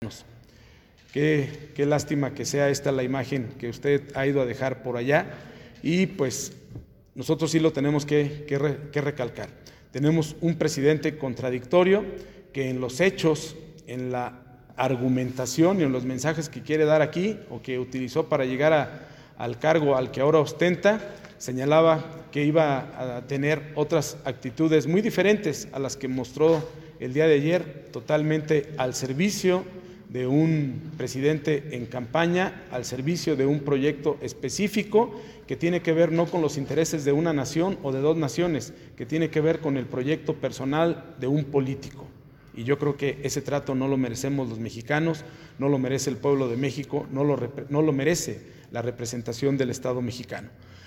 Qué lástima que sea esta la imagen que usted ha ido a dejar por allá, y pues nosotros sí lo tenemos que recalcar. Tenemos un presidente contradictorio que en los hechos, en la argumentación y en los mensajes que quiere dar aquí o que utilizó para llegar al cargo al que ahora ostenta, señalaba que iba a tener otras actitudes muy diferentes a las que mostró el día de ayer, totalmente al servicio de un presidente en campaña, al servicio de un proyecto específico que tiene que ver no con los intereses de una nación o de dos naciones, que tiene que ver con el proyecto personal de un político. Y yo creo que ese trato no lo merecemos los mexicanos, no lo merece el pueblo de México, no lo merece la representación del Estado mexicano.